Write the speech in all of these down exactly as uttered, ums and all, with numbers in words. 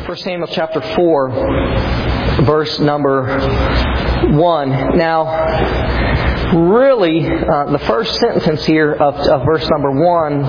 First Samuel chapter four, verse number one. Now, really, uh, the first sentence here of, of verse number one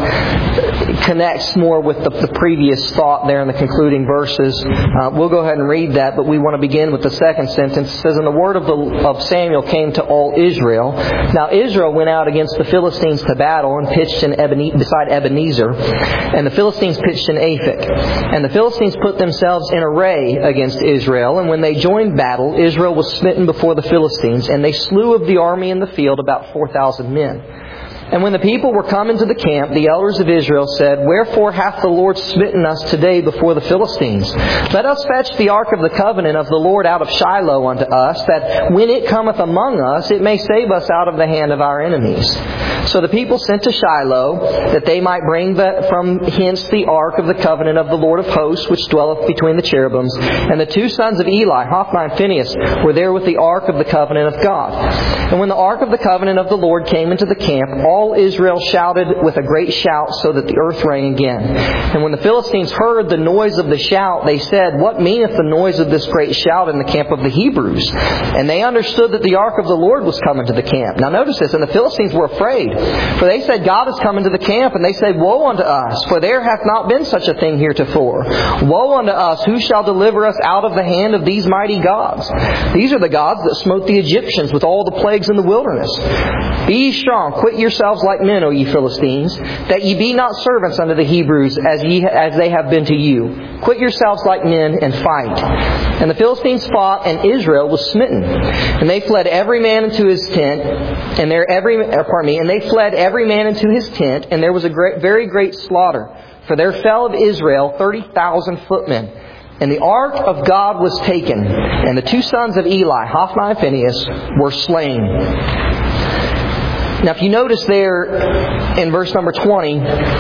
connects more with the, the previous thought there in the concluding verses. Uh, we'll go ahead and read that, but we want to begin with the second sentence. It says, "And the word of, the, of Samuel came to all Israel. Now Israel went out against the Philistines to battle and pitched in Ebene- beside Ebenezer. And the Philistines pitched in Aphek. And the Philistines put themselves in array against Israel. And when they joined battle, Israel was smitten before the Philistines. And they slew of the army in the field about four thousand men. And when the people were come into the camp, the elders of Israel said, Wherefore hath the Lord smitten us today before the Philistines? Let us fetch the ark of the covenant of the Lord out of Shiloh unto us, that when it cometh among us, it may save us out of the hand of our enemies. So the people sent to Shiloh, that they might bring the, from hence the ark of the covenant of the Lord of hosts, which dwelleth between the cherubims. And the two sons of Eli, Hophni and Phinehas, were there with the ark of the covenant of God. And when the ark of the covenant of the Lord came into the camp, all All Israel shouted with a great shout, so that the earth rang again. And when the Philistines heard the noise of the shout, they said, What meaneth the noise of this great shout in the camp of the Hebrews? And they understood that the ark of the Lord was come into the camp. Now notice this, and the Philistines were afraid, for they said, God is come into the camp. And they said, Woe unto us, for there hath not been such a thing heretofore. Woe unto us, who shall deliver us out of the hand of these mighty gods? These are the gods that smote the Egyptians with all the plagues in the wilderness. Be ye strong, quit yourselves like men, O ye Philistines, that ye be not servants unto the Hebrews, as ye as they have been to you. Quit yourselves like men, and fight. And the Philistines fought, and Israel was smitten. And they fled every man into his tent, and there every or pardon me, and they fled every man into his tent, and there was a great, very great slaughter. For there fell of Israel thirty thousand footmen. And the ark of God was taken, and the two sons of Eli, Hophni and Phinehas, were slain." Now if you notice there in verse number twenty,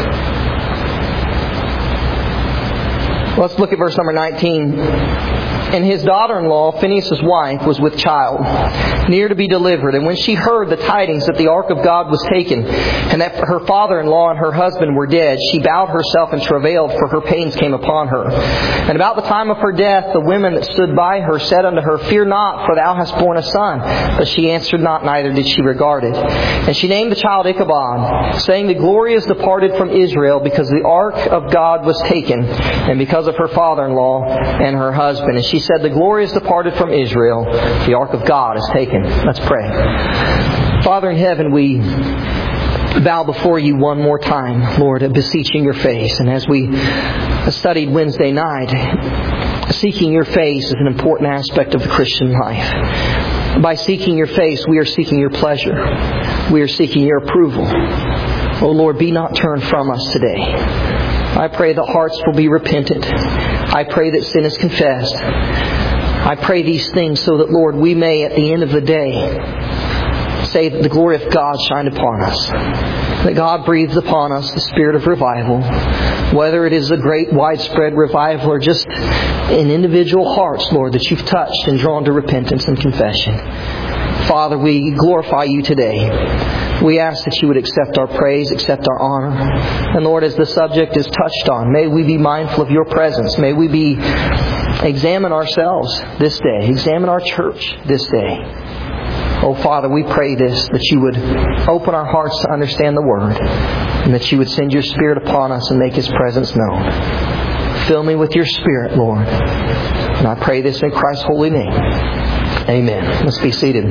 let's look at verse number nineteen. "And his daughter-in-law, Phinehas' wife, was with child, near to be delivered. And when she heard the tidings that the ark of God was taken, and that her father-in-law and her husband were dead, she bowed herself and travailed, for her pains came upon her. And about the time of her death, the women that stood by her said unto her, Fear not, for thou hast borne a son. But she answered not, neither did she regard it. And she named the child Ichabod, saying, The glory is departed from Israel, because the ark of God was taken, and because of her father-in-law and her husband. And she said, The glory is departed from Israel, the ark of God is taken." Let's pray. Father in heaven, we bow before you one more time, Lord, beseeching your face. And as we studied Wednesday night, seeking your face is an important aspect of the Christian life. By seeking your face, we are seeking your pleasure. We are seeking your approval. Oh Lord, be not turned from us today. I pray that hearts will be repentant. I pray that sin is confessed. I pray these things so that, Lord, we may at the end of the day say that the glory of God shined upon us. That God breathed upon us the spirit of revival. Whether it is a great widespread revival or just in individual hearts, Lord, that you've touched and drawn to repentance and confession. Father, we glorify you today. We ask that you would accept our praise, accept our honor. And Lord, as the subject is touched on, may we be mindful of your presence. May we be examine ourselves this day. Examine our church this day. Oh Father, we pray this, that you would open our hearts to understand the Word, and that you would send your Spirit upon us and make His presence known. Fill me with your Spirit, Lord. And I pray this in Christ's holy name. Amen. Let's be seated.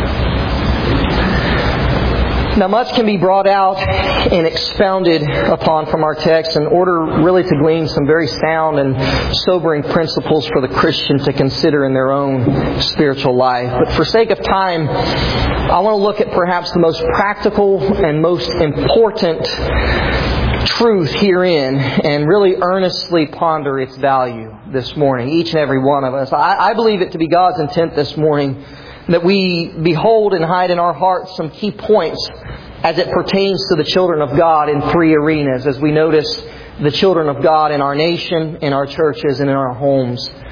Now much can be brought out and expounded upon from our text in order really to glean some very sound and sobering principles for the Christian to consider in their own spiritual life. But for sake of time, I want to look at perhaps the most practical and most important truth herein and really earnestly ponder its value this morning, each and every one of us. I, I believe it to be God's intent this morning that we behold and hide in our hearts some key points as it pertains to the children of God in three arenas, as we notice the children of God in our nation, in our churches, and in our homes.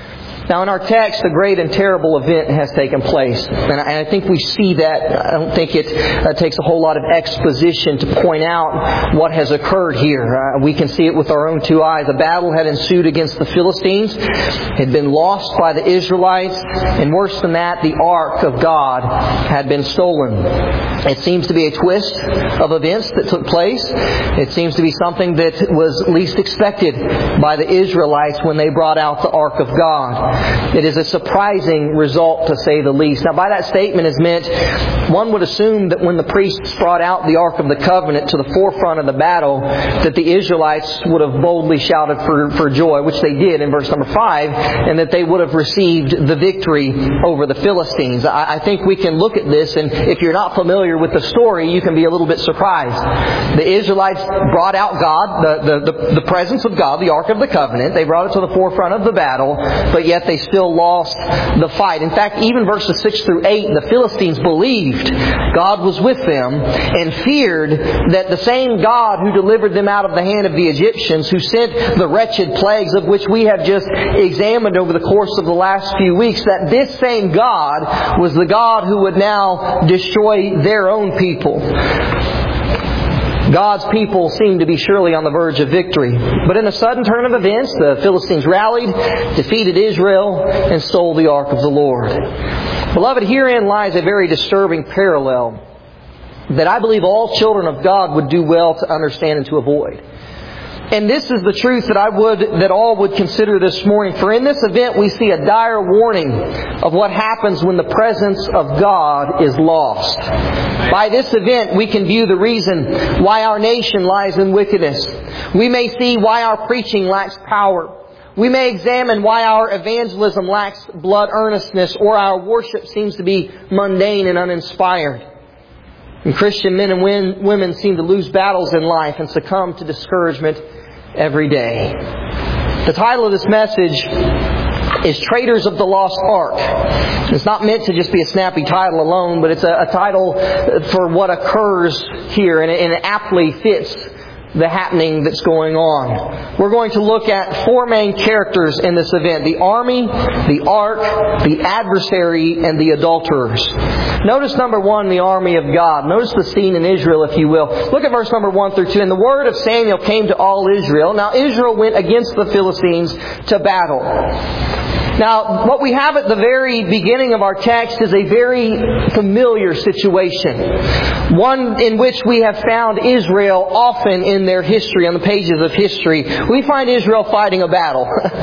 Now in our text, a great and terrible event has taken place. And I, and I think we see that. I don't think it uh, takes a whole lot of exposition to point out what has occurred here. Uh, we can see it with our own two eyes. A battle had ensued against the Philistines. It had been lost by the Israelites. And worse than that, the Ark of God had been stolen. It seems to be a twist of events that took place. It seems to be something that was least expected by the Israelites when they brought out the Ark of God. It is a surprising result, to say the least. Now, by that statement is meant, one would assume that when the priests brought out the Ark of the Covenant to the forefront of the battle, that the Israelites would have boldly shouted for, for joy, which they did in verse number five, and that they would have received the victory over the Philistines. I, I think we can look at this, and if you're not familiar with the story, you can be a little bit surprised. The Israelites brought out God, the, the, the, the presence of God, the Ark of the Covenant. They brought it to the forefront of the battle, but yet they still lost the fight. In fact, even verses six through eight, the Philistines believed God was with them and feared that the same God who delivered them out of the hand of the Egyptians, who sent the wretched plagues of which we have just examined over the course of the last few weeks, that this same God was the God who would now destroy their own people. God's people seemed to be surely on the verge of victory. But in a sudden turn of events, the Philistines rallied, defeated Israel, and stole the Ark of the Lord. Beloved, herein lies a very disturbing parallel that I believe all children of God would do well to understand and to avoid. And this is the truth that I would, that all would consider this morning. For in this event we see a dire warning of what happens when the presence of God is lost. By this event we can view the reason why our nation lies in wickedness. We may see why our preaching lacks power. We may examine why our evangelism lacks blood earnestness, or our worship seems to be mundane and uninspired. And Christian men and women seem to lose battles in life and succumb to discouragement every day. The title of this message is Traders of the Lost Ark. It's not meant to just be a snappy title alone, but it's a, a title for what occurs here, and it, and it aptly fits the happening that's going on. We're going to look at four main characters in this event: the army, the ark, the adversary, and the adulterers. Notice number one, the army of God. Notice the scene in Israel, if you will. Look at verse number one through two. And the word of Samuel came to all Israel. Now Israel went against the Philistines to battle. Now, what we have at the very beginning of our text is a very familiar situation. One in which we have found Israel often in their history, on the pages of history. We find Israel fighting a battle.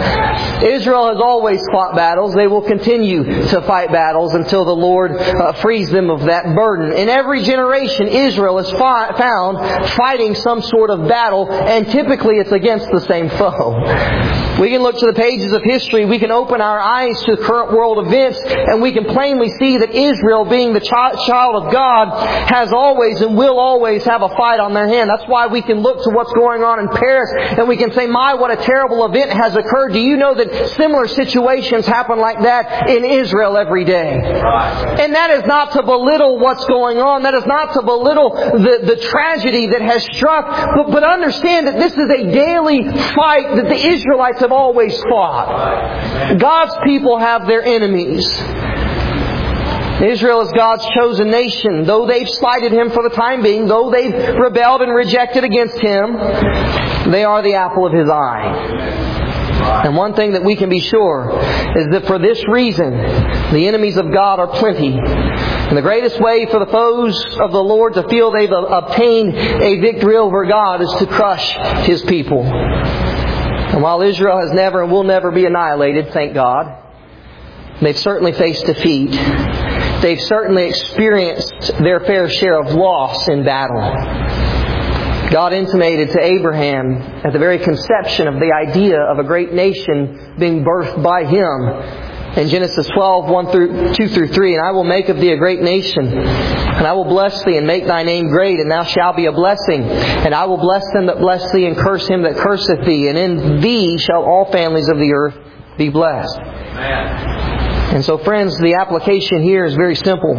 Israel has always fought battles. They will continue to fight battles until the Lord uh, frees them of that burden. In every generation, Israel is fi- found fighting some sort of battle, and typically it's against the same foe. We can look to the pages of history. We can open our eyes to current world events, and we can plainly see that Israel, being the ch- child of God, has always and will always have a fight on their hand. That's why we can look to what's going on in Paris and we can say, my, what a terrible event has occurred. Do you know that similar situations happen like that in Israel every day? And that is not to belittle what's going on. That is not to belittle the, the tragedy that has struck. But, but understand that this is a daily fight that the Israelites have always fought. God's people have their enemies. Israel is God's chosen nation. Though they've slighted Him for the time being, though they've rebelled and rejected against Him, they are the apple of His eye. And one thing that we can be sure is that for this reason, the enemies of God are plenty. And the greatest way for the foes of the Lord to feel they've obtained a victory over God is to crush His people. And while Israel has never and will never be annihilated, thank God, they've certainly faced defeat. They've certainly experienced their fair share of loss in battle. God intimated to Abraham at the very conception of the idea of a great nation being birthed by him in Genesis twelve, one through two through three, and I will make of thee a great nation, and I will bless thee and make thy name great, and thou shalt be a blessing. And I will bless them that bless thee, and curse him that curseth thee. And in thee shall all families of the earth be blessed. Amen. And so, friends, the application here is very simple.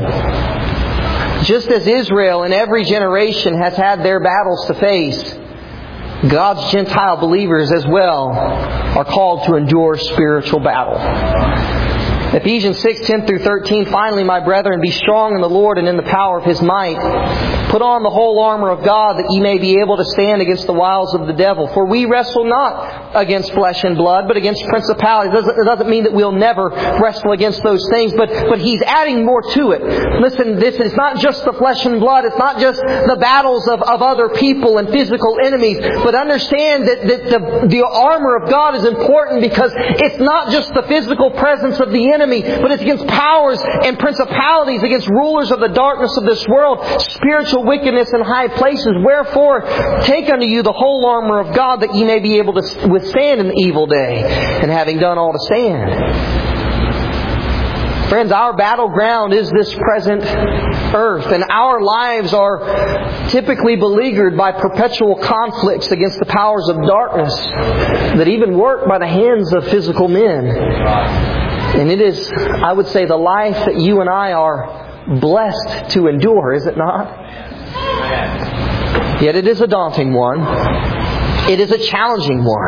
Just as Israel in every generation has had their battles to face, God's Gentile believers as well are called to endure spiritual battle. Ephesians six, ten through thirteen, finally, my brethren, be strong in the Lord and in the power of His might. Put on the whole armor of God that ye may be able to stand against the wiles of the devil. For we wrestle not against flesh and blood, but against principalities. It doesn't, it doesn't mean that we'll never wrestle against those things, but, but He's adding more to it. Listen, this is not just the flesh and blood. It's not just the battles of, of other people and physical enemies. But understand that, that the, the armor of God is important because it's not just the physical presence of the enemy, but it's against powers and principalities, against rulers of the darkness of this world, spiritual wickedness in high places. Wherefore, take unto you the whole armor of God that ye may be able to withstand in the evil day, and having done all to stand. Friends, our battleground is this present earth, and our lives are typically beleaguered by perpetual conflicts against the powers of darkness that even work by the hands of physical men. And it is, I would say, the life that you and I are blessed to endure, is it not? Yet it is a daunting one. It is a challenging one.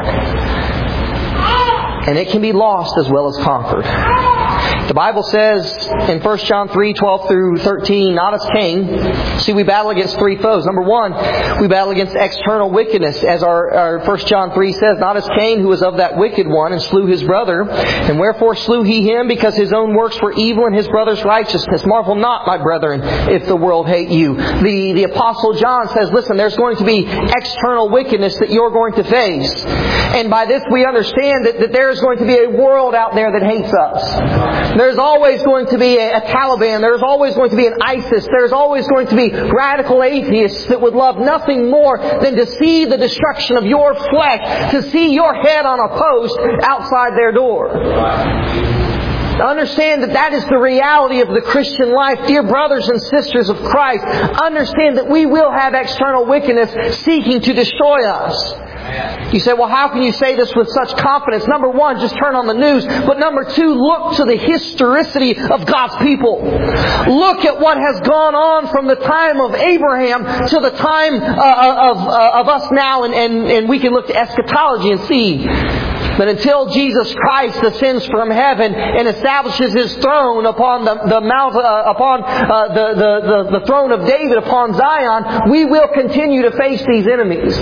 And it can be lost as well as conquered. The Bible says in First John three, twelve through thirteen, not as Cain. See, we battle against three foes. Number one, we battle against external wickedness. As our, our First John three says, not as Cain, who was of that wicked one, and slew his brother. And wherefore slew he him? Because his own works were evil and his brother's righteousness. Marvel not, my brethren, if the world hate you. The, the Apostle John says, listen, there's going to be external wickedness that you're going to face. And by this we understand that, that there is going to be a world out there that hates us. There's always going to be a, a Taliban. There's always going to be an ISIS. There's always going to be radical atheists that would love nothing more than to see the destruction of your flesh, to see your head on a post outside their door. Understand that that is the reality of the Christian life. Dear brothers and sisters of Christ, understand that we will have external wickedness seeking to destroy us. You say, well, how can you say this with such confidence? Number one, just turn on the news. But number two, look to the historicity of God's people. Look at what has gone on from the time of Abraham to the time uh, of, uh, of us now. And, and, and we can look to eschatology and see that until Jesus Christ ascends from heaven and establishes His throne upon the, the mount, uh, upon uh, the, the, the, the throne of David upon Zion, we will continue to face these enemies.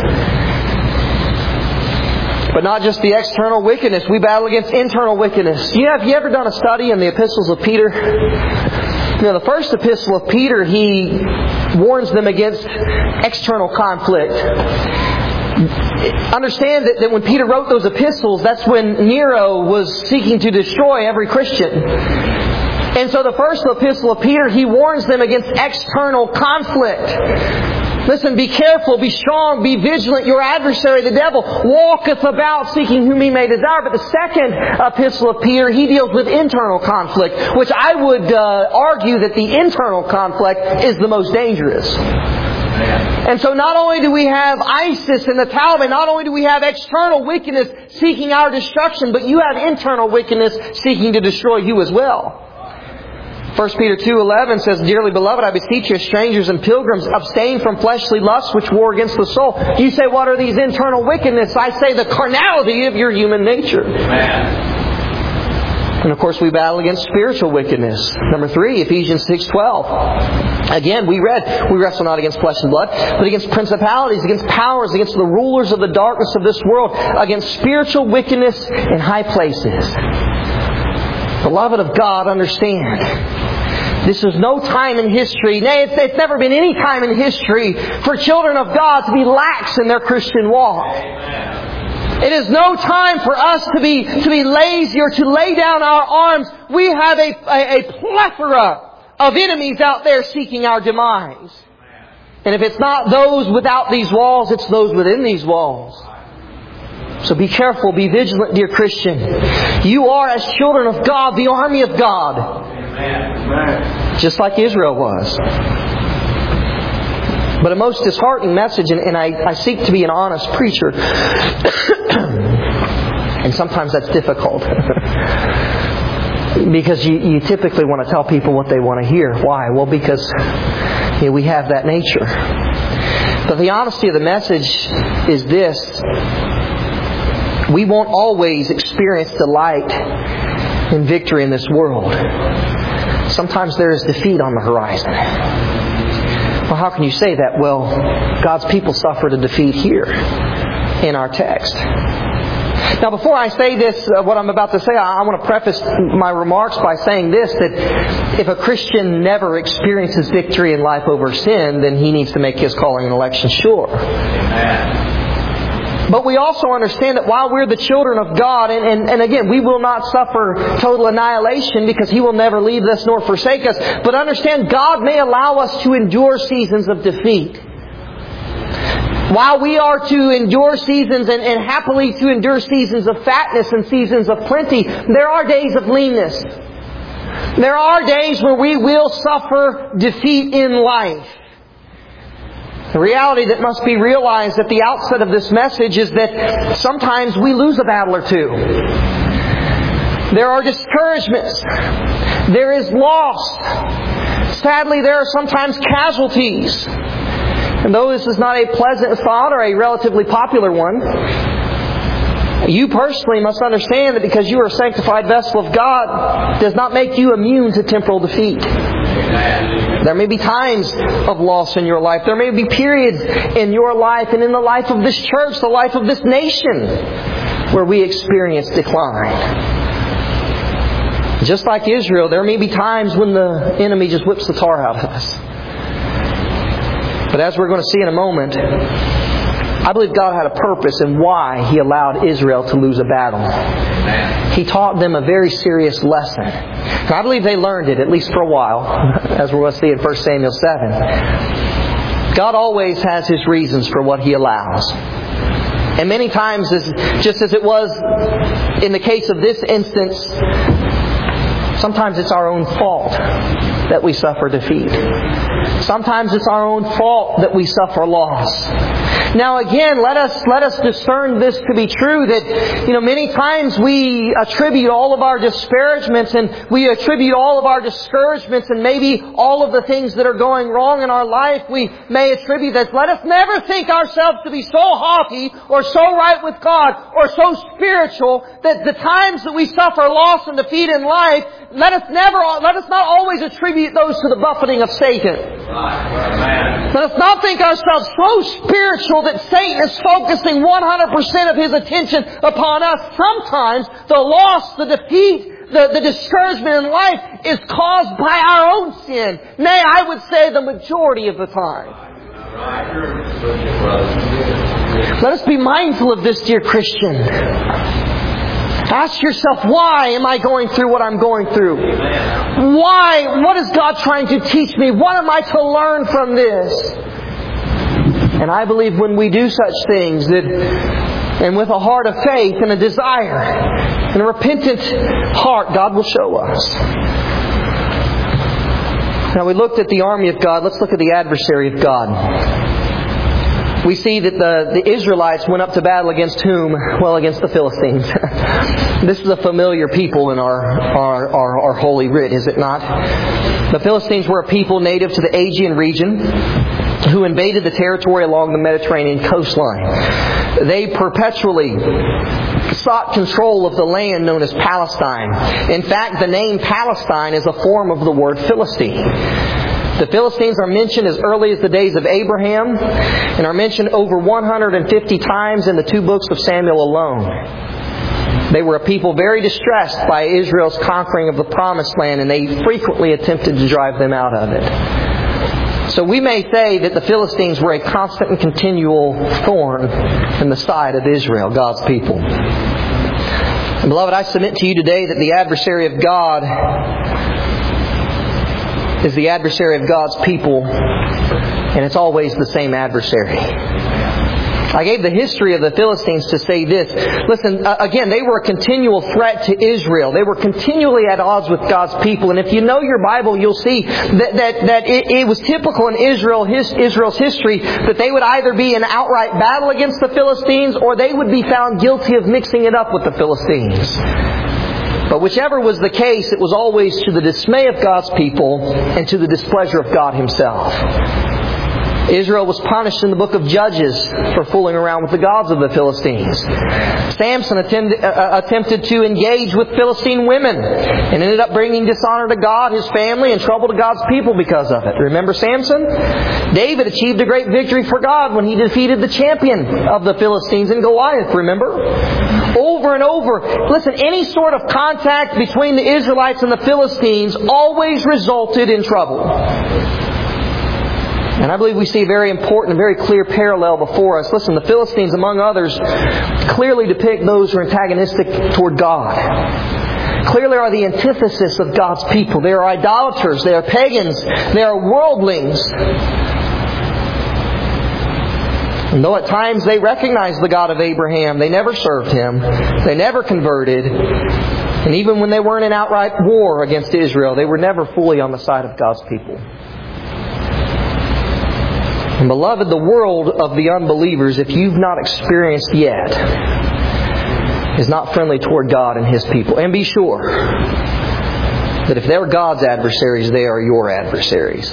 But not just the external wickedness. We battle against internal wickedness. You know, have you ever done a study in the epistles of Peter? You know, the first epistle of Peter, he warns them against external conflict. Understand that, that when Peter wrote those epistles, that's when Nero was seeking to destroy every Christian. And so the first epistle of Peter, he warns them against external conflict. Listen, be careful, be strong, be vigilant. Your adversary, the devil, walketh about seeking whom he may desire. But the second epistle of Peter, he deals with internal conflict, which I would uh, argue that the internal conflict is the most dangerous. And so not only do we have ISIS and the Taliban, not only do we have external wickedness seeking our destruction, but you have internal wickedness seeking to destroy you as well. First Peter two eleven says, dearly beloved, I beseech you, strangers and pilgrims, abstain from fleshly lusts which war against the soul. You say, what are these internal wickedness? I say, the carnality of your human nature. Amen. And of course we battle against spiritual wickedness. Number three, Ephesians six twelve. Again, we read, we wrestle not against flesh and blood, but against principalities, against powers, against the rulers of the darkness of this world, against spiritual wickedness in high places. Beloved of God, understand. This is no time in history, nay, it's, it's never been any time in history for children of God to be lax in their Christian walk. It is no time for us to be to be lazy or to lay down our arms. We have a, a, a plethora of enemies out there seeking our demise. And if it's not those without these walls, it's those within these walls. So be careful, be vigilant, dear Christian. You are, as children of God, the army of God. Amen. Just like Israel was. But a most disheartening message, and, and I, I seek to be an honest preacher. And sometimes that's difficult. Because you, you typically want to tell people what they want to hear. Why? Well, because you know, we have that nature. But the honesty of the message is this: we won't always experience delight in victory in this world. Sometimes there is defeat on the horizon. Well, how can you say that? Well, God's people suffered a defeat here in our text. Now, before I say this, uh, what I'm about to say, I, I want to preface my remarks by saying this, that if a Christian never experiences victory in life over sin, then he needs to make his calling and election sure. Amen. But we also understand that while we're the children of God, and, and, and again, we will not suffer total annihilation because He will never leave us nor forsake us. But understand, God may allow us to endure seasons of defeat. While we are to endure seasons and, and happily to endure seasons of fatness and seasons of plenty, there are days of leanness. There are days where we will suffer defeat in life. The reality that must be realized at the outset of this message is that sometimes we lose a battle or two. There are discouragements. There is loss. Sadly, there are sometimes casualties. And though this is not a pleasant thought or a relatively popular one, you personally must understand that because you are a sanctified vessel of God does not make you immune to temporal defeat. There may be times of loss in your life. There may be periods in your life and in the life of this church, the life of this nation, where we experience decline. Just like Israel, there may be times when the enemy just whips the tar out of us. But as we're going to see in a moment, I believe God had a purpose in why He allowed Israel to lose a battle. He taught them a very serious lesson. And I believe they learned it, at least for a while, as we're going to see in First Samuel seven. God always has His reasons for what He allows. And many times, just as it was in the case of this instance, sometimes it's our own fault that we suffer defeat. Sometimes it's our own fault that we suffer loss. Now again, let us let us discern this to be true, that, you know, many times we attribute all of our disparagements and we attribute all of our discouragements and maybe all of the things that are going wrong in our life, we may attribute that. Let us never think ourselves to be so haughty or so right with God or so spiritual that the times that we suffer loss and defeat in life, let us never, let us not always attribute those to the buffeting of Satan. Let us not think ourselves so spiritual that Satan is focusing one hundred percent of his attention upon us. Sometimes the loss, the defeat, the, the discouragement in life is caused by our own sin. Nay, I would say the majority of the time. Let us be mindful of this, dear Christian. Ask yourself, why am I going through what I'm going through? Why? What is God trying to teach me? What am I to learn from this? And I believe when we do such things, that, and with a heart of faith and a desire and a repentant heart, God will show us. Now we looked at the army of God. Let's look at the adversary of God. We see that the, the Israelites went up to battle against whom? Well, against the Philistines. This is a familiar people in our, our, our, our Holy Writ, is it not? The Philistines were a people native to the Aegean region who invaded the territory along the Mediterranean coastline. They perpetually sought control of the land known as Palestine. In fact, the name Palestine is a form of the word Philistine. The Philistines are mentioned as early as the days of Abraham and are mentioned over one hundred fifty times in the two books of Samuel alone. They were a people very distressed by Israel's conquering of the Promised Land, and they frequently attempted to drive them out of it. So we may say that the Philistines were a constant and continual thorn in the side of Israel, God's people. And beloved, I submit to you today that the adversary of God is the adversary of God's people, and it's always the same adversary. I gave the history of the Philistines to say this. Listen, uh, again, they were a continual threat to Israel. They were continually at odds with God's people. And if you know your Bible, you'll see that that, that it, it was typical in Israel, his, Israel's history that they would either be in outright battle against the Philistines or they would be found guilty of mixing it up with the Philistines. But whichever was the case, it was always to the dismay of God's people and to the displeasure of God Himself. Israel was punished in the book of Judges for fooling around with the gods of the Philistines. Samson attended, uh, attempted to engage with Philistine women and ended up bringing dishonor to God, his family, and trouble to God's people because of it. Remember Samson? David achieved a great victory for God when he defeated the champion of the Philistines in Goliath, remember? Over and over. Listen, any sort of contact between the Israelites and the Philistines always resulted in trouble. And I believe we see a very important and very clear parallel before us. Listen, the Philistines, among others, clearly depict those who are antagonistic toward God. Clearly are the antithesis of God's people. They are idolaters. They are pagans. They are worldlings. And though at times they recognized the God of Abraham, they never served Him. They never converted. And even when they weren't in outright war against Israel, they were never fully on the side of God's people. And beloved, the world of the unbelievers, if you've not experienced yet, is not friendly toward God and His people. And be sure that if they're God's adversaries, they are your adversaries.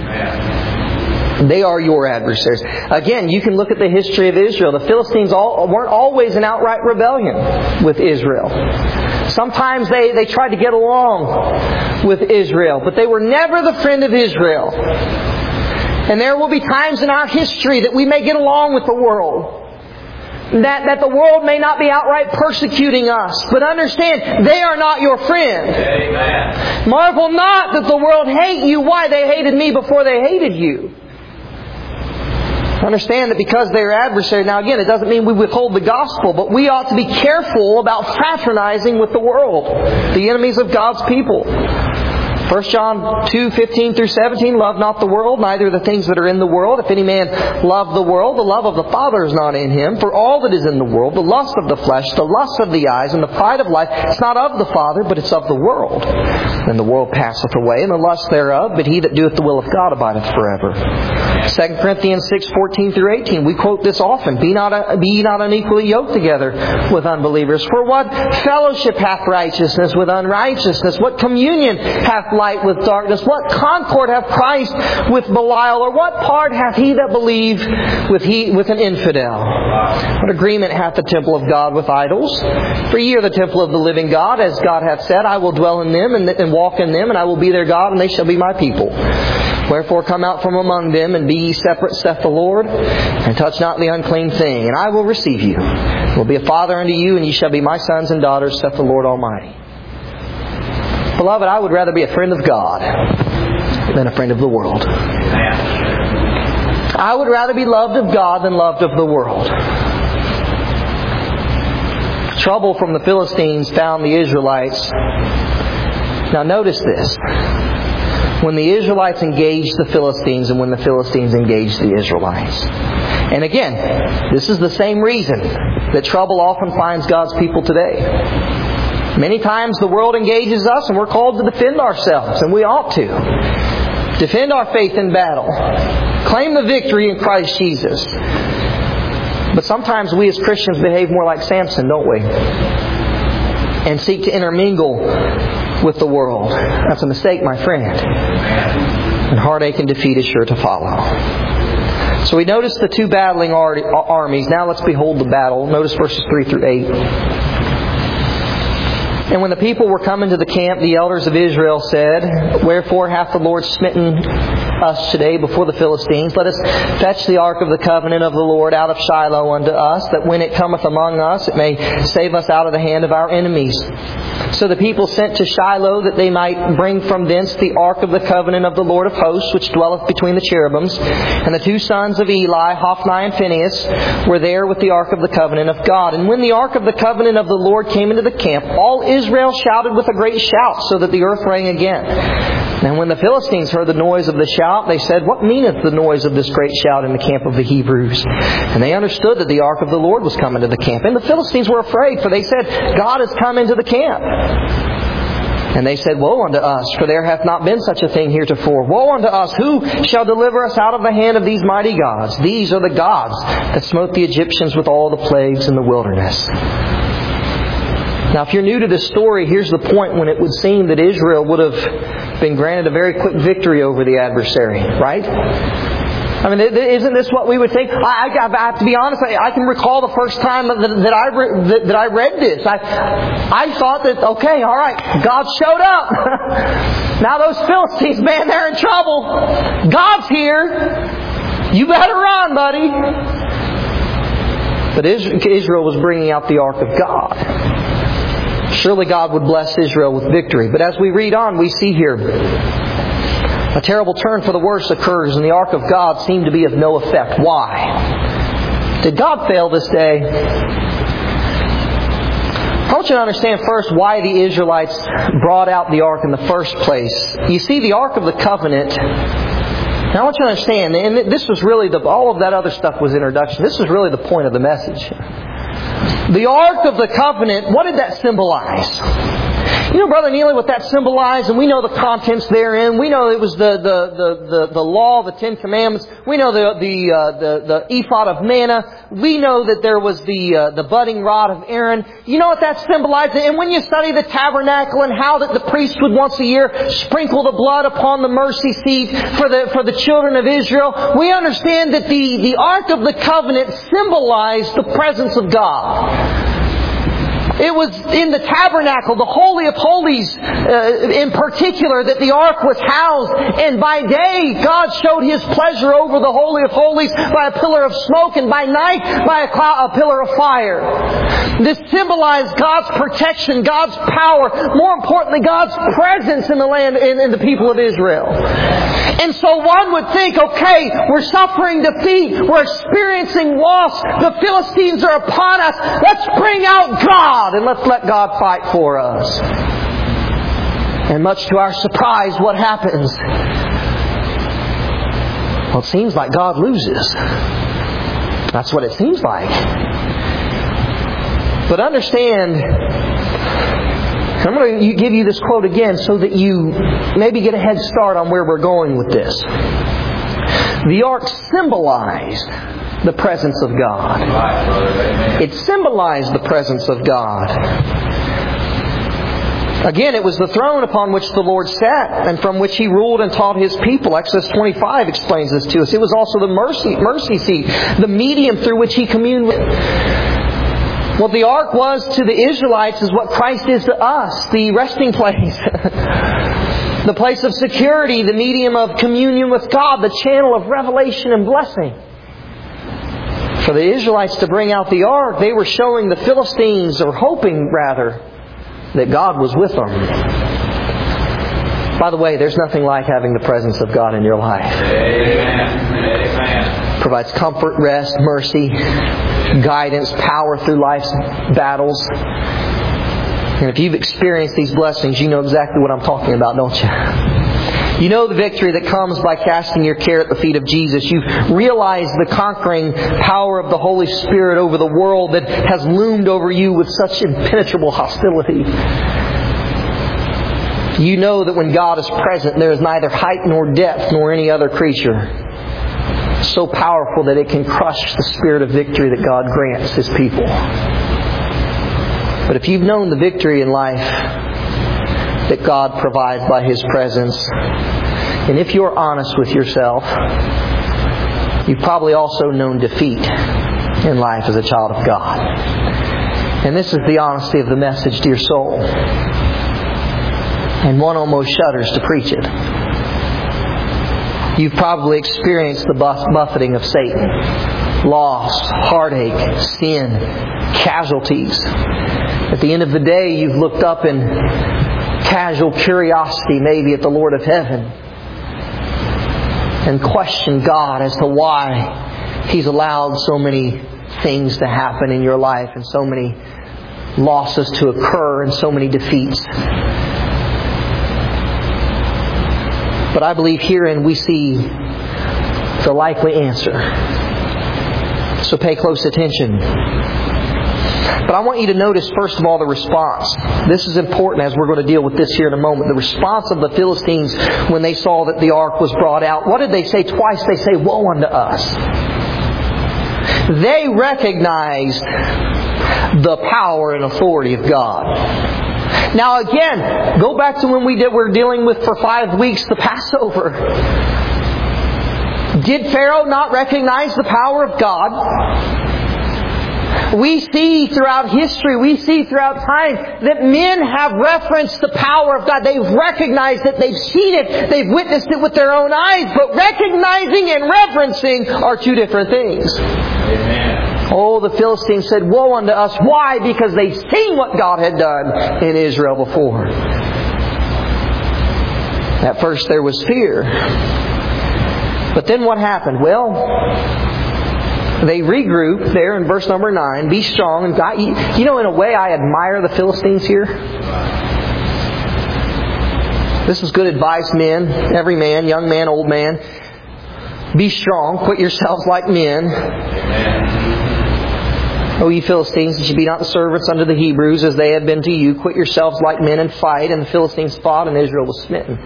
They are your adversaries. Again, you can look at the history of Israel. The Philistines all, weren't always in outright rebellion with Israel. Sometimes they, they tried to get along with Israel, but they were never the friend of Israel. And there will be times in our history that we may get along with the world. That, that the world may not be outright persecuting us. But understand, they are not your friend. Amen. Marvel not that the world hate you. Why? They hated me before they hated you. Understand that because they are adversaries. Now again, it doesn't mean we withhold the gospel, but we ought to be careful about fraternizing with the world, the enemies of God's people. First John two, fifteen through seventeen, love not the world, neither the things that are in the world. If any man love the world, the love of the Father is not in him. For all that is in the world, the lust of the flesh, the lust of the eyes, and the pride of life, it's not of the Father, but it's of the world. And the world passeth away, and the lust thereof, but he that doeth the will of God abideth forever. Second Corinthians six, fourteen through eighteen, we quote this often. Be not, a, be ye not unequally yoked together with unbelievers. For what fellowship hath righteousness with unrighteousness? What communion hath light with darkness? What concord hath Christ with Belial? Or what part hath he that believed with he with an infidel? What agreement hath the temple of God with idols? For ye are the temple of the living God, as God hath said, I will dwell in them and, and walk in them, and I will be their God, and they shall be my people. Wherefore come out from among them, and be ye separate, saith the Lord, and touch not the unclean thing, and I will receive you. I will be a father unto you, and ye shall be my sons and daughters, saith the Lord Almighty. Beloved, I would rather be a friend of God than a friend of the world. I would rather be loved of God than loved of the world. Trouble from the Philistines found the Israelites. Now notice this. When the Israelites engaged the Philistines and when the Philistines engaged the Israelites. And again, this is the same reason that trouble often finds God's people today. Many times the world engages us and we're called to defend ourselves, and we ought to. Defend our faith in battle. Claim the victory in Christ Jesus. But sometimes we as Christians behave more like Samson, don't we? And seek to intermingle with the world. That's a mistake, my friend. And heartache and defeat is sure to follow. So we notice the two battling armies. Now let's behold the battle. Notice verses three through eight. And when the people were coming to the camp, the elders of Israel said, Wherefore hath the Lord smitten us today before the Philistines? Let us fetch the ark of the covenant of the Lord out of Shiloh unto us, that when it cometh among us, it may save us out of the hand of our enemies. So the people sent to Shiloh, that they might bring from thence the ark of the covenant of the Lord of hosts, which dwelleth between the cherubims. And the two sons of Eli, Hophni and Phinehas, were there with the ark of the covenant of God. And when the ark of the covenant of the Lord came into the camp, all Israel shouted with a great shout, so that the earth rang again. And when the Philistines heard the noise of the shout, they said, What meaneth the noise of this great shout in the camp of the Hebrews? And they understood that the ark of the Lord was come into the camp. And the Philistines were afraid, for they said, God has come into the camp. And they said, Woe unto us, for there hath not been such a thing heretofore. Woe unto us, who shall deliver us out of the hand of these mighty gods? These are the gods that smote the Egyptians with all the plagues in the wilderness. Now, if you're new to this story, here's the point when it would seem that Israel would have been granted a very quick victory over the adversary, right? I mean, isn't this what we would think? I, I have to be honest. I can recall the first time that, that I re, that, that I read this. I I thought that, okay, all right, God showed up. Now those Philistines, man, they're in trouble. God's here. You better run, buddy. But Israel was bringing out the ark of God. Surely God would bless Israel with victory. But as we read on, we see here a terrible turn for the worse occurs, and the ark of God seemed to be of no effect. Why? Did God fail this day? I want you to understand first why the Israelites brought out the ark in the first place. You see, the ark of the covenant. Now I want you to understand, and this was really the, all of that other stuff was introduction. This was really the point of the message. The ark of the covenant, what did that symbolize? You know, Brother Neely, what that symbolized, and we know the contents therein. We know it was the the the the, the law, the Ten Commandments. We know the the uh, the, the ephod of manna. We know that there was the uh, the budding rod of Aaron. You know what that symbolized? And when you study the tabernacle and how that the priest would once a year sprinkle the blood upon the mercy seat for the for the children of Israel, we understand that the the ark of the covenant symbolized the presence of God. It was in the tabernacle, the Holy of Holies uh, in particular, that the ark was housed. And by day, God showed His pleasure over the Holy of Holies by a pillar of smoke, and by night by a, cloud, a pillar of fire. This symbolized God's protection, God's power, more importantly, God's presence in the land, in, in the people of Israel. And so one would think, okay, we're suffering defeat, we're experiencing loss, the Philistines are upon us, let's bring out God and let's let God fight for us. And much to our surprise, what happens? Well, it seems like God loses. That's what it seems like. But understand, I'm going to give you this quote again so that you maybe get a head start on where we're going with this. The ark symbolized the presence of God. It symbolized the presence of God. Again, it was the throne upon which the Lord sat and from which He ruled and taught His people. Exodus twenty-five explains this to us. It was also the mercy, mercy seat, the medium through which He communed with. What the ark was to the Israelites is what Christ is to us, the resting place. The place of security, the medium of communion with God, the channel of revelation and blessing. For the Israelites to bring out the ark, they were showing the Philistines, or hoping rather, that God was with them. By the way, there's nothing like having the presence of God in your life. Amen. Amen. Provides comfort, rest, mercy, guidance, power through life's battles. And if you've experienced these blessings, you know exactly what I'm talking about, don't you? You know the victory that comes by casting your care at the feet of Jesus. You realize the conquering power of the Holy Spirit over the world that has loomed over you with such impenetrable hostility. You know that when God is present, there is neither height nor depth nor any other creature so powerful that it can crush the spirit of victory that God grants His people. But if you've known the victory in life that God provides by His presence, and if you're honest with yourself, you've probably also known defeat in life as a child of God. And this is the honesty of the message, dear soul. And one almost shudders to preach it. You've probably experienced the buffeting of Satan. Loss, heartache, sin, casualties. At the end of the day, you've looked up in casual curiosity maybe at the Lord of heaven and questioned God as to why He's allowed so many things to happen in your life and so many losses to occur and so many defeats. But I believe herein we see the likely answer. So pay close attention. But I want you to notice, first of all, the response. This is important as we're going to deal with this here in a moment. The response of the Philistines when they saw that the ark was brought out. What did they say? Twice they say, "Woe unto us." They recognized the power and authority of God. Now again, go back to when we did, we're dealing with for five weeks the Passover. Did Pharaoh not recognize the power of God? We see throughout history, we see throughout time that men have referenced the power of God. They've recognized it, they've seen it, they've witnessed it with their own eyes. But recognizing and reverencing are two different things. Amen. Oh, the Philistines said, woe unto us. Why? Because they've seen what God had done in Israel before. At first there was fear. But then what happened? Well, they regrouped there in verse number nine. Be strong. And God, you know, in a way, I admire the Philistines here. This is good advice, men. Every man, young man, old man. Be strong. Quit yourselves like men. O ye Philistines, that ye be not the servants unto the Hebrews, as they have been to you. Quit yourselves like men and fight. And the Philistines fought, and Israel was smitten.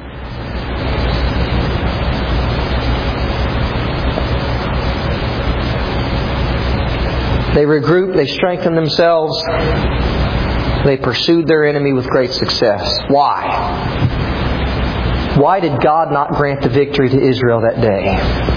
They regrouped, they strengthened themselves, they pursued their enemy with great success. Why? Why did God not grant the victory to Israel that day?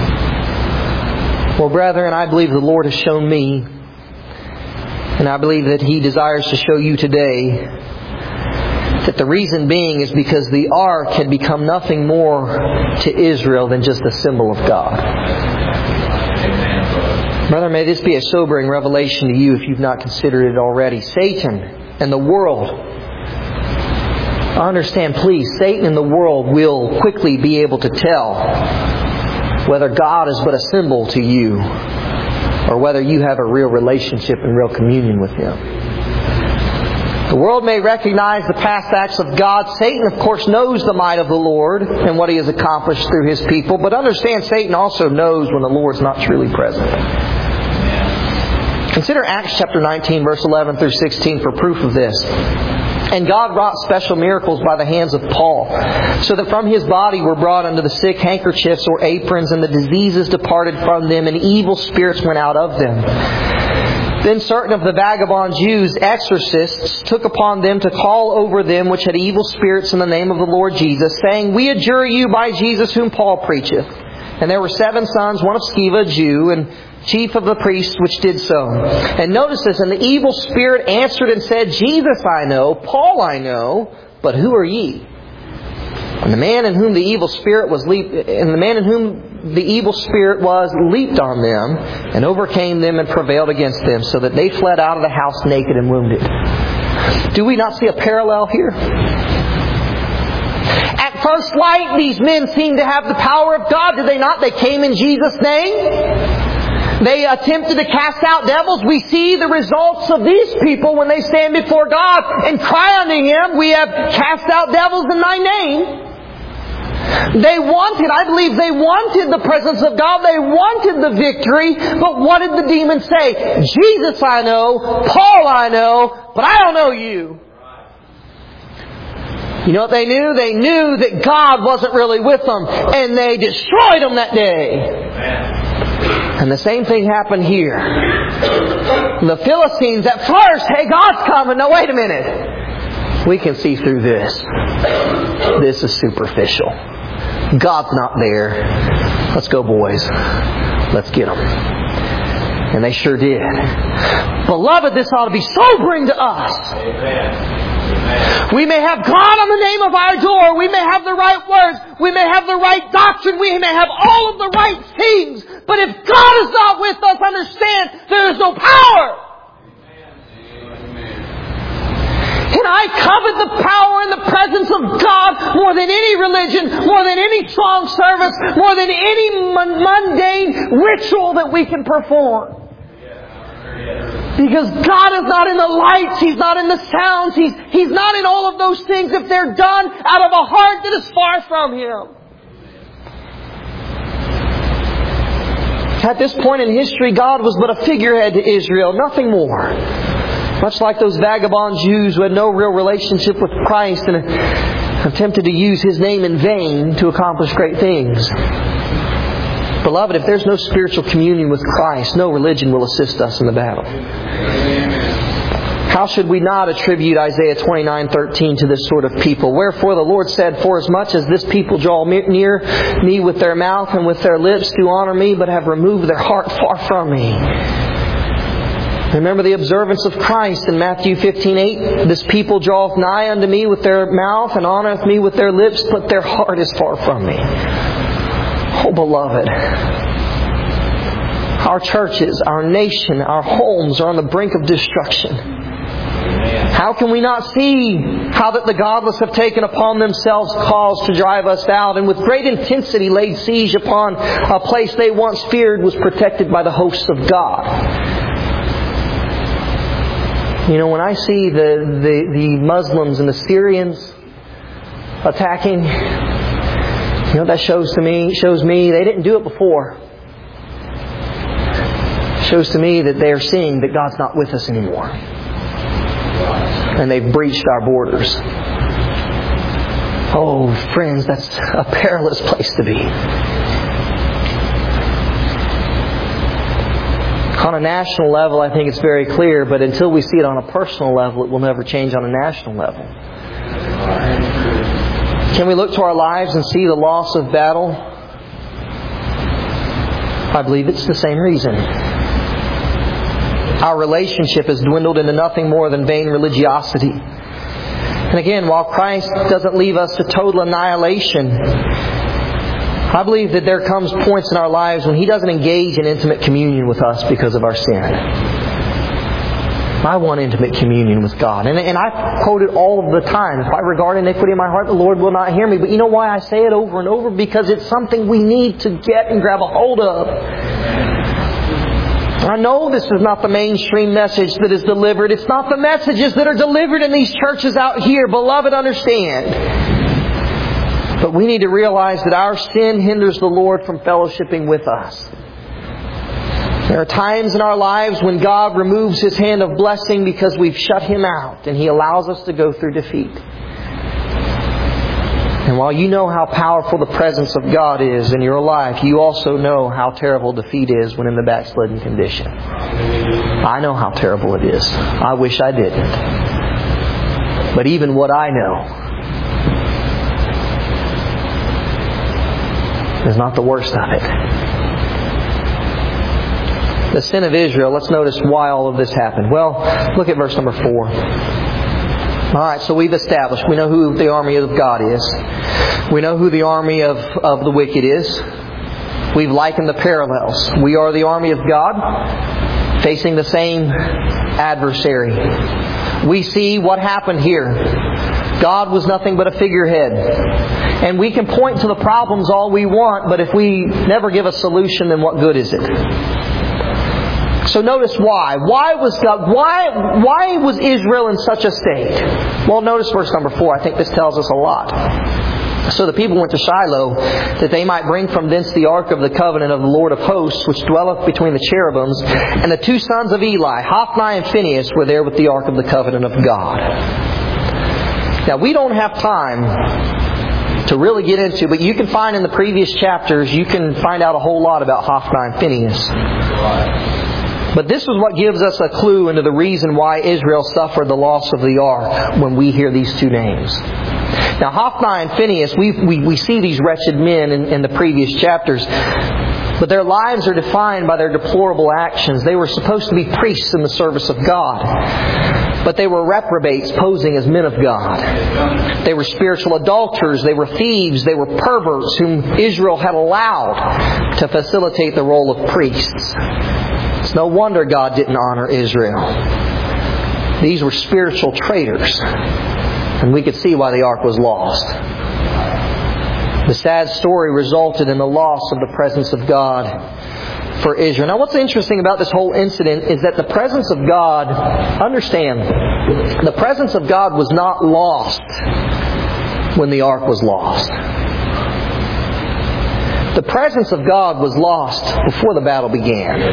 Well, brethren, I believe the Lord has shown me, and I believe that He desires to show you today, that the reason being is because the ark had become nothing more to Israel than just a symbol of God. Brother, may this be a sobering revelation to you if you've not considered it already. Satan and the world, understand please, Satan and the world will quickly be able to tell whether God is but a symbol to you or whether you have a real relationship and real communion with Him. The world may recognize the past acts of God. Satan, of course, knows the might of the Lord and what He has accomplished through His people. But understand, Satan also knows when the Lord's not truly present. Consider Acts chapter nineteen, verse eleven through sixteen for proof of this. And God wrought special miracles by the hands of Paul, so that from his body were brought unto the sick handkerchiefs or aprons, and the diseases departed from them, and evil spirits went out of them. Then certain of the vagabond Jews, exorcists, took upon them to call over them which had evil spirits in the name of the Lord Jesus, saying, We adjure you by Jesus whom Paul preacheth. And there were seven sons, one of Sceva, a Jew, and chief of the priests which did so. And notice this, and the evil spirit answered and said, Jesus I know, Paul I know, but who are ye? And the man in whom the evil spirit was leaped, and the man in whom the evil spirit was leaped on them and overcame them and prevailed against them, so that they fled out of the house naked and wounded. Do we not see a parallel here? At first light, these men seem to have the power of God. Did they not? They came in Jesus' name. They attempted to cast out devils. We see the results of these people when they stand before God and cry unto Him, we have cast out devils in Thy name. They wanted, I believe they wanted the presence of God. They wanted the victory. But what did the demons say? Jesus I know, Paul I know, but I don't know you. You know what they knew? They knew that God wasn't really with them. And they destroyed them that day. And the same thing happened here. The Philistines at first, hey, God's coming. No, wait a minute. We can see through this. This is superficial. God's not there. Let's go, boys. Let's get them. And they sure did. Beloved, this ought to be sobering to us. Amen. We may have God on the name of our door. We may have the right words. We may have the right doctrine. We may have all of the right things. But if God is not with us, understand there is no power. And I covet the power and the presence of God more than any religion, more than any song service, more than any mundane ritual that we can perform. Because God is not in the lights. He's not in the sounds. He's, he's not in all of those things if they're done out of a heart that is far from Him. At this point in history, God was but a figurehead to Israel, nothing more. Much like those vagabond Jews who had no real relationship with Christ and attempted to use His name in vain to accomplish great things. Beloved, if there's no spiritual communion with Christ, no religion will assist us in the battle. How should we not attribute Isaiah twenty-nine thirteen to this sort of people? Wherefore the Lord said, forasmuch as this people draw near me with their mouth and with their lips to honor me, but have removed their heart far from me. Remember the observance of Christ in Matthew fifteen eight. This people draweth nigh unto me with their mouth and honoreth me with their lips, but their heart is far from me. Oh, beloved, our churches, our nation, our homes are on the brink of destruction. How can we not see how that the godless have taken upon themselves cause to drive us out, and with great intensity laid siege upon a place they once feared was protected by the hosts of God? You know, when I see the, the, the Muslims and the Syrians attacking, you know what that shows to me? Shows me they didn't do it before. It shows to me that they are seeing that God's not with us anymore. And they've breached our borders. Oh, friends, that's a perilous place to be. On a national level, I think it's very clear, but until we see it on a personal level, it will never change on a national level. Can we look to our lives and see the loss of battle? I believe it's the same reason. Our relationship has dwindled into nothing more than vain religiosity. And again, while Christ doesn't leave us to total annihilation, I believe that there comes points in our lives when He doesn't engage in intimate communion with us because of our sin. I want intimate communion with God. And, and I quote it all of the time. If I regard iniquity in my heart, the Lord will not hear me. But you know why I say it over and over? Because it's something we need to get and grab a hold of. I know this is not the mainstream message that is delivered. It's not the messages that are delivered in these churches out here. Beloved, understand. But we need to realize that our sin hinders the Lord from fellowshipping with us. There are times in our lives when God removes His hand of blessing because we've shut Him out, and He allows us to go through defeat. And while you know how powerful the presence of God is in your life, you also know how terrible defeat is when in the backslidden condition. I know how terrible it is. I wish I didn't. But even what I know is not the worst of it. The sin of Israel, let's notice why all of this happened. Well, look at verse number four. Alright, so we've established, we know who the army of God is. We know who the army of, of the wicked is. We've likened the parallels. We are the army of God, facing the same adversary. We see what happened here. God was nothing but a figurehead. And we can point to the problems all we want, but if we never give a solution, then what good is it? So notice why. Why was God, why, why was Israel in such a state? Well, notice verse number four. I think this tells us a lot. So the people went to Shiloh, that they might bring from thence the ark of the covenant of the Lord of hosts, which dwelleth between the cherubims. And the two sons of Eli, Hophni and Phinehas, were there with the ark of the covenant of God. Now, we don't have time to really get into, but you can find in the previous chapters, you can find out a whole lot about Hophni and Phinehas. But this is what gives us a clue into the reason why Israel suffered the loss of the ark when we hear these two names. Now, Hophni and Phinehas, we we, we see these wretched men in, in the previous chapters, but their lives are defined by their deplorable actions. They were supposed to be priests in the service of God, but they were reprobates posing as men of God. They were spiritual adulterers. They were thieves. They were perverts whom Israel had allowed to facilitate the role of priests. It's no wonder God didn't honor Israel. These were spiritual traitors. And we could see why the ark was lost. The sad story resulted in the loss of the presence of God for Israel. Now, what's interesting about this whole incident is that the presence of God, understand, the presence of God was not lost when the ark was lost. The presence of God was lost before the battle began.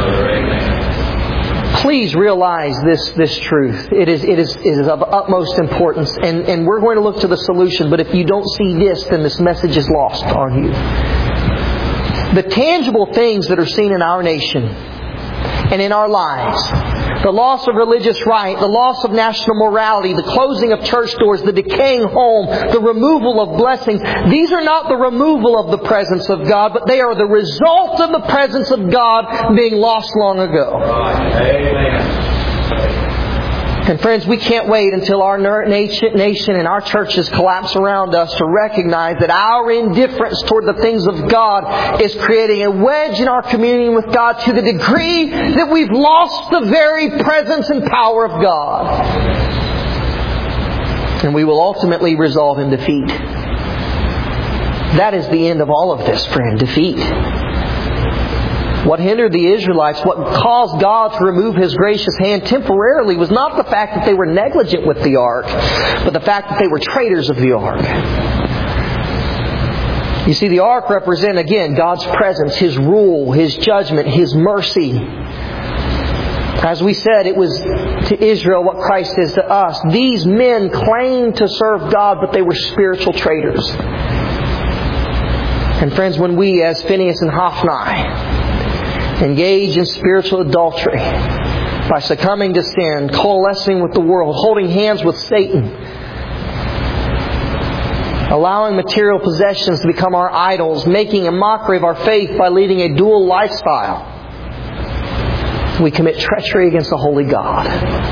Please realize this, this truth. It is, it is, it is of utmost importance. And, and we're going to look to the solution. But if you don't see this, then this message is lost on you. The tangible things that are seen in our nation and in our lives. The loss of religious right, the loss of national morality, the closing of church doors, the decaying home, the removal of blessings. These are not the removal of the presence of God, but they are the result of the presence of God being lost long ago. Amen. And friends, we can't wait until our nation and our churches collapse around us to recognize that our indifference toward the things of God is creating a wedge in our communion with God to the degree that we've lost the very presence and power of God. And we will ultimately resolve in defeat. That is the end of all of this, friend, defeat. What hindered the Israelites, what caused God to remove His gracious hand temporarily was not the fact that they were negligent with the ark, but the fact that they were traitors of the ark. You see, the ark represented, again, God's presence, His rule, His judgment, His mercy. As we said, it was to Israel what Christ is to us. These men claimed to serve God, but they were spiritual traitors. And friends, when we, as Phinehas and Hophni, engage in spiritual adultery by succumbing to sin, coalescing with the world, holding hands with Satan, allowing material possessions to become our idols, making a mockery of our faith by leading a dual lifestyle, we commit treachery against the holy God.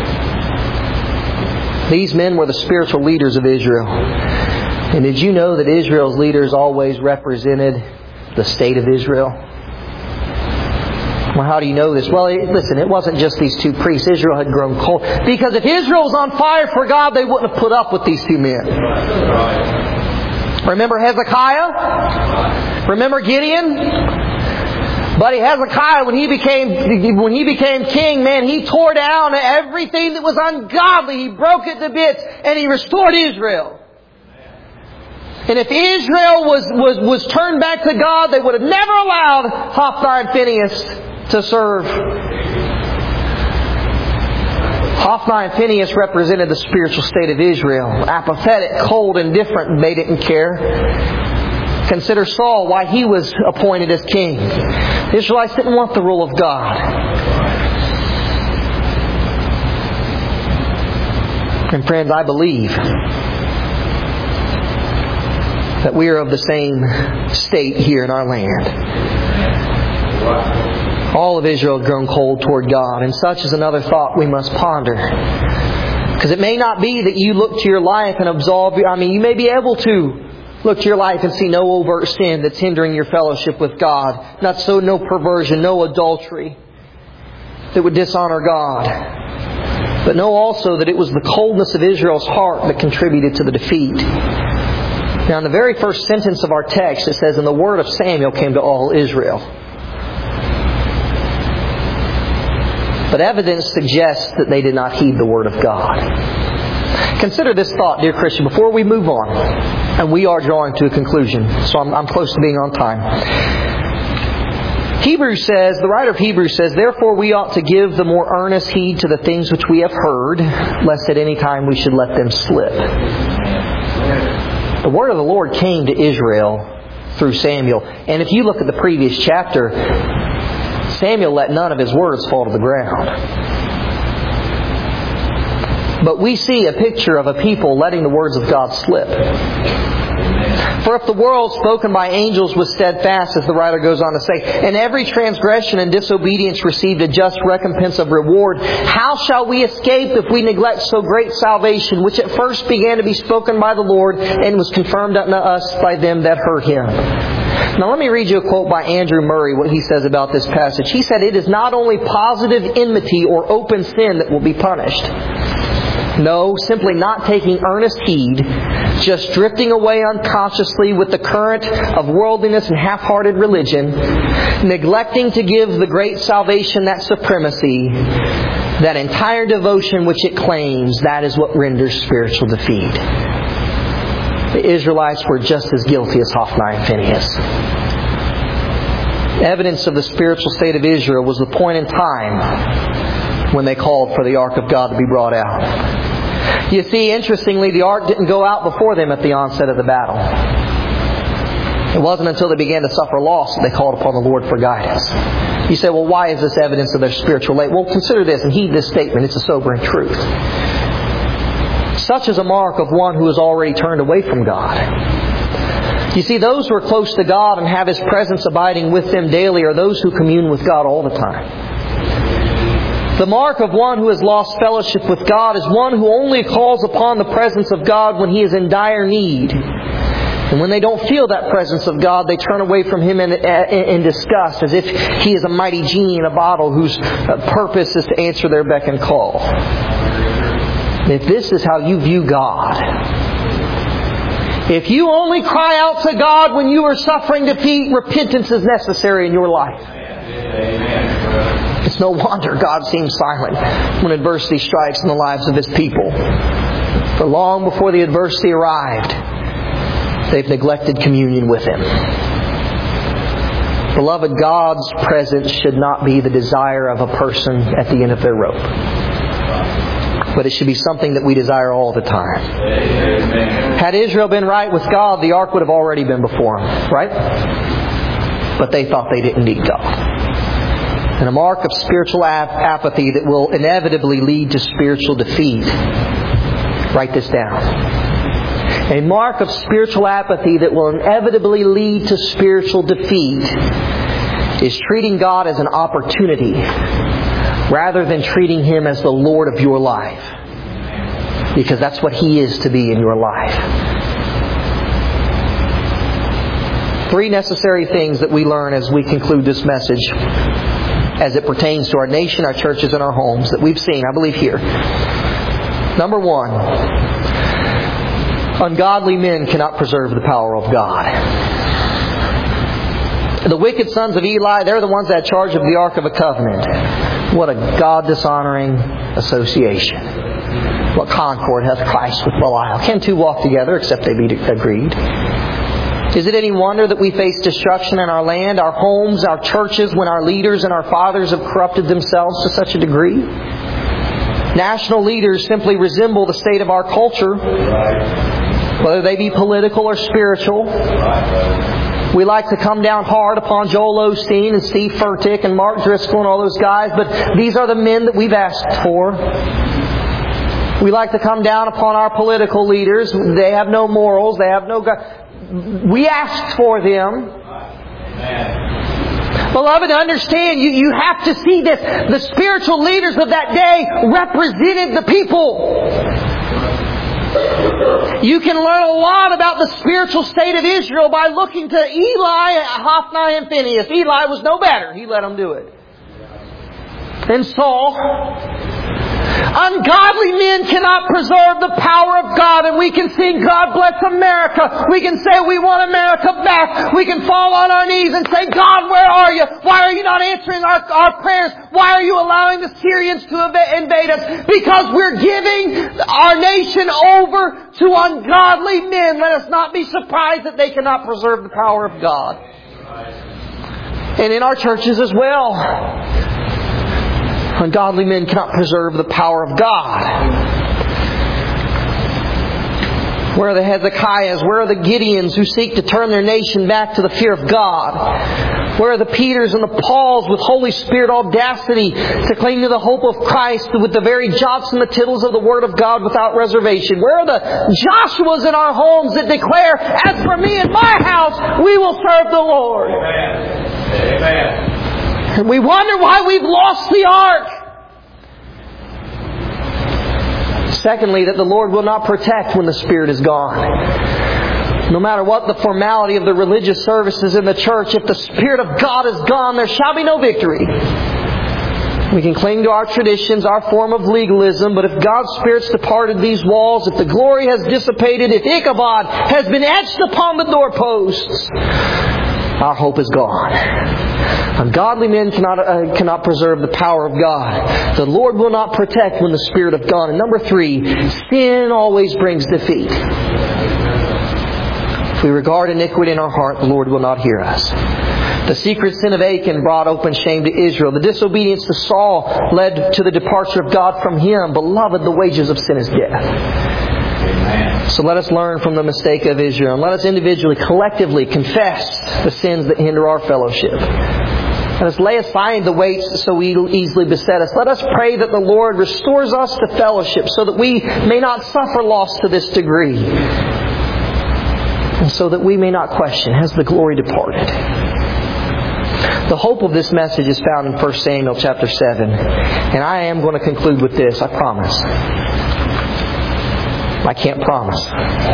These men were the spiritual leaders of Israel. And did you know that Israel's leaders always represented the state of Israel? Well, how do you know this? Well, listen, it wasn't just these two priests. Israel had grown cold. Because if Israel was on fire for God, they wouldn't have put up with these two men. Remember Hezekiah? Remember Gideon? Buddy, Hezekiah, when he became when he became king, man, he tore down everything that was ungodly. He broke it to bits, and he restored Israel. And if Israel was, was, was turned back to God, they would have never allowed Hophni and Phinehas to serve. Hophni and Phinehas represented the spiritual state of Israel. Apathetic, cold, indifferent, they didn't care. Consider Saul, why he was appointed as king. The Israelites didn't want the rule of God. And friends, I believe that we are of the same state here in our land. All of Israel had grown cold toward God, and such is another thought we must ponder. Because it may not be that you look to your life and absolve your... I mean, you may be able to look to your life and see no overt sin that's hindering your fellowship with God. Not so, no perversion, no adultery that would dishonor God. But know also that it was the coldness of Israel's heart that contributed to the defeat. Now, in the very first sentence of our text, it says, "And the word of Samuel came to all Israel." But evidence suggests that they did not heed the word of God. Consider this thought, dear Christian, before we move on. And we are drawing to a conclusion, so I'm, I'm close to being on time. Hebrews says, the writer of Hebrews says, "Therefore we ought to give the more earnest heed to the things which we have heard, lest at any time we should let them slip." The word of the Lord came to Israel through Samuel. And if you look at the previous chapter, Samuel let none of his words fall to the ground. But we see a picture of a people letting the words of God slip. "For if the word spoken by angels was steadfast," as the writer goes on to say, "and every transgression and disobedience received a just recompense of reward, how shall we escape if we neglect so great salvation, which at first began to be spoken by the Lord and was confirmed unto us by them that heard Him?" Now let me read you a quote by Andrew Murray, what he says about this passage. He said, "It is not only positive enmity or open sin that will be punished. No, simply not taking earnest heed, just drifting away unconsciously with the current of worldliness and half-hearted religion, neglecting to give the great salvation that supremacy, that entire devotion which it claims, that is what renders spiritual defeat." The Israelites were just as guilty as Hophni and Phinehas. Evidence of the spiritual state of Israel was the point in time when they called for the ark of God to be brought out. You see, interestingly, the ark didn't go out before them at the onset of the battle. It wasn't until they began to suffer loss that they called upon the Lord for guidance. You say, well, why is this evidence of their spiritual life? Well, consider this and heed this statement. It's a sobering truth. Such is a mark of one who has already turned away from God. You see, those who are close to God and have His presence abiding with them daily are those who commune with God all the time. The mark of one who has lost fellowship with God is one who only calls upon the presence of God when he is in dire need. And when they don't feel that presence of God, they turn away from Him in, in, in disgust, as if He is a mighty genie in a bottle whose purpose is to answer their beck and call. If this is how you view God, if you only cry out to God when you are suffering defeat, repentance is necessary in your life. It's no wonder God seems silent when adversity strikes in the lives of His people. For long before the adversity arrived, they've neglected communion with Him. Beloved, God's presence should not be the desire of a person at the end of their rope. But it should be something that we desire all the time. Amen. Had Israel been right with God, the ark would have already been before them, right? But they thought they didn't need God. And a mark of spiritual ap- apathy that will inevitably lead to spiritual defeat. Write this down. A mark of spiritual apathy that will inevitably lead to spiritual defeat is treating God as an opportunity rather than treating Him as the Lord of your life. Because that's what He is to be in your life. Three necessary things that we learn as we conclude this message as it pertains to our nation, our churches, and our homes that we've seen, I believe, here. Number one, ungodly men cannot preserve the power of God. The wicked sons of Eli, they're the ones that had charge of the Ark of the Covenant. What a God-dishonoring association. What concord hath Christ with Belial? Can two walk together except they be agreed? Is it any wonder that we face destruction in our land, our homes, our churches, when our leaders and our fathers have corrupted themselves to such a degree? National leaders simply resemble the state of our culture, whether they be political or spiritual. We like to come down hard upon Joel Osteen and Steve Furtick and Mark Driscoll and all those guys, but these are the men that we've asked for. We like to come down upon our political leaders. They have no morals. They have no... We asked for them. Beloved, understand, you, you have to see this. The spiritual leaders of that day represented the people. You can learn a lot about the spiritual state of Israel by looking to Eli, Hophni, and Phinehas. Eli was no better. He let them do it. And Saul. Ungodly men cannot preserve the power of God. And we can sing, God bless America. We can say we want America back. We can fall on our knees and say, God, where are you? Why are you not answering our, our prayers? Why are you allowing the Syrians to invade us? Because we're giving our nation over to ungodly men. Let us not be surprised that they cannot preserve the power of God. And in our churches as well. Ungodly men cannot preserve the power of God. Where are the Hezekiahs? Where are the Gideons who seek to turn their nation back to the fear of God? Where are the Peters and the Pauls with Holy Spirit audacity to cling to the hope of Christ with the very jots and the tittles of the Word of God without reservation? Where are the Joshuas in our homes that declare, as for me and my house, we will serve the Lord? Amen. Amen. And we wonder why we've lost the ark. Secondly, that the Lord will not protect when the Spirit is gone. No matter what the formality of the religious services in the church, if the Spirit of God is gone, there shall be no victory. We can cling to our traditions, our form of legalism, but if God's Spirit's departed these walls, if the glory has dissipated, if Ichabod has been etched upon the doorposts, our hope is gone. Ungodly men cannot uh, cannot preserve the power of God. The Lord will not protect when the Spirit is gone. And number three, sin always brings defeat. If we regard iniquity in our heart, the Lord will not hear us. The secret sin of Achan brought open shame to Israel. The disobedience to Saul led to the departure of God from him. Beloved, the wages of sin is death. So let us learn from the mistake of Israel. And let us individually, collectively confess the sins that hinder our fellowship. Let us lay aside the weights that so easily beset us. Let us pray that the Lord restores us to fellowship so that we may not suffer loss to this degree. And so that we may not question, has the glory departed? The hope of this message is found in First Samuel chapter seven. And I am going to conclude with this, I promise. I can't promise.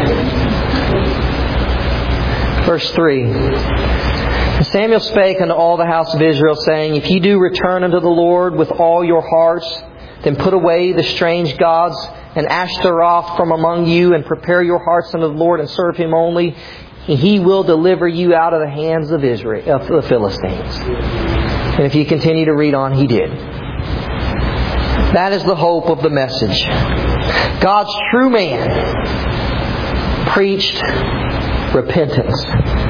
Verse three. And Samuel spake unto all the house of Israel, saying, If ye do return unto the Lord with all your hearts, then put away the strange gods and Ashtaroth from among you, and prepare your hearts unto the Lord, and serve Him only. And He will deliver you out of the hands of Israel, of the Philistines. And if you continue to read on, He did. That is the hope of the message. God's true man preached repentance.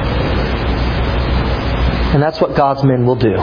And that's what God's men will do.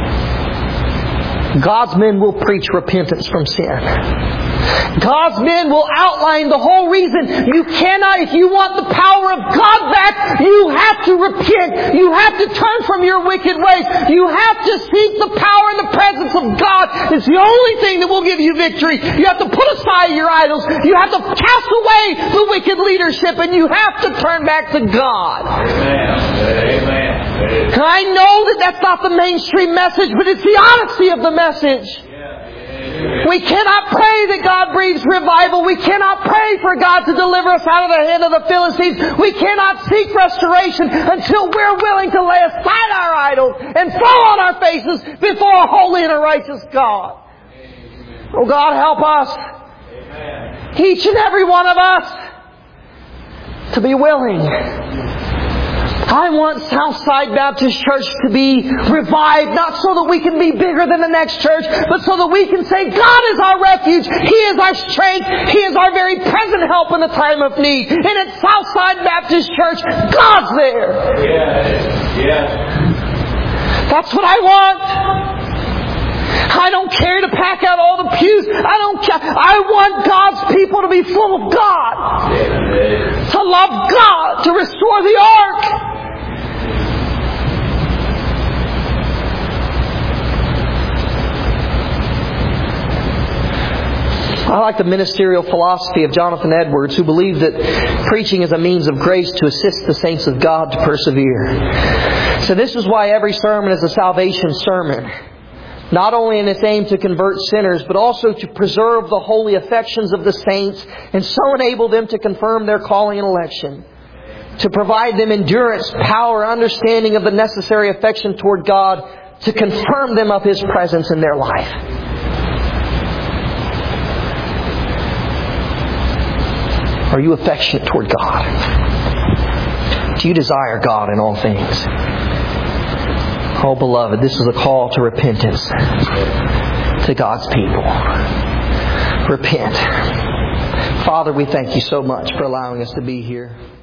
God's men will preach repentance from sin. God's men will outline the whole reason you cannot, if you want the power of God back, you have to repent. You have to turn from your wicked ways. You have to seek the power and the presence of God. It's the only thing that will give you victory. You have to put aside your idols. You have to cast away the wicked leadership, and you have to turn back to God. Amen. Amen. And I know that that's not the mainstream message, but it's the honesty of the message. We cannot pray that God breathes revival. We cannot pray for God to deliver us out of the hand of the Philistines. We cannot seek restoration until we're willing to lay aside our idols and fall on our faces before a holy and a righteous God. Oh God, help us. Each and every one of us to be willing. I want Southside Baptist Church to be revived, not so that we can be bigger than the next church, but so that we can say, God is our refuge. He is our strength. He is our very present help in the time of need. And at Southside Baptist Church, God's there. Yeah. Yeah. That's what I want. I don't care to pack out all the pews. I don't care. I want God's people to be full of God. To love God. To restore the ark. I like the ministerial philosophy of Jonathan Edwards, who believed that preaching is a means of grace to assist the saints of God to persevere. So this is why every sermon is a salvation sermon. Not only in its aim to convert sinners, but also to preserve the holy affections of the saints and so enable them to confirm their calling and election. To provide them endurance, power, understanding of the necessary affection toward God, to confirm them of His presence in their life. Are you affectionate toward God? Do you desire God in all things? Oh, beloved, this is a call to repentance to God's people. Repent. Father, we thank You so much for allowing us to be here.